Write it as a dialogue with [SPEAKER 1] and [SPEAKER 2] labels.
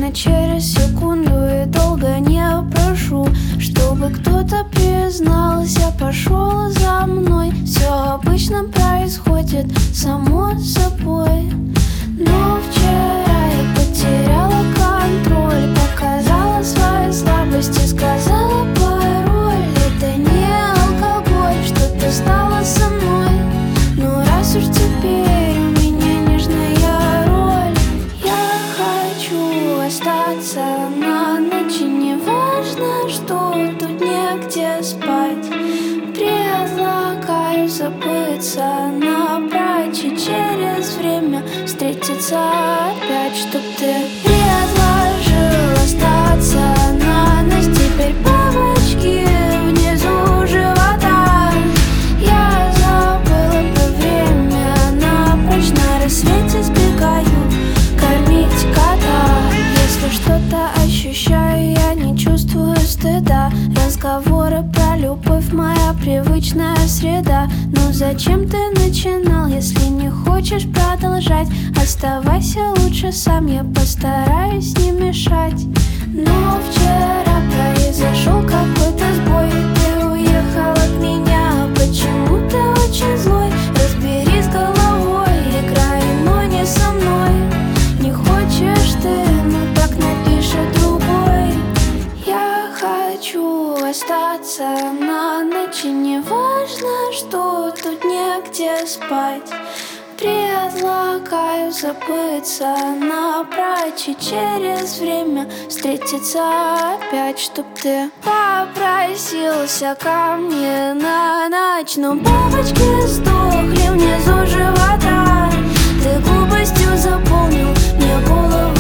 [SPEAKER 1] буквально через секунду. И долго не прошу, чтобы кто-то признался, пошел за мной. Все обычно происходит само собой. Но вчера я потеряла контроль, показала свои слабости, сказала пароль. Это не алкоголь, что-то стало со мной. Но раз уж теперь у меня нежная роль, я хочу остаться на ночь. И не важно, что тут негде спать. Предлагаю забыться напрочь и через время встретиться опять, чтоб ты предложил остаться на ночь. Теперь бабочки внизу живота. Я забыла про время напрочь. На рассвете сбегаю кормить кота. Если что-то ощущаю, я не чувствую стыда. Разговоры про любовь — моя привычная среда. Но зачем ты начинал, если не хочешь продолжать? Оставайся лучше сам, я постараюсь не мешать. Но вчера произошел какой-то сбой. Ты уехал от меня, почему ты очень злой? Разберись с головой, играй, но не со мной. Не хочешь ты, ну так напиши другой. Я хочу остаться на ночь. И не важно, что тут негде спать. Предлагаю забыться напрочь и через время встретиться опять, чтоб ты попросился ко мне на ночь. Но бабочки сдохли внизу живота. Ты глупостью заполнил мне голову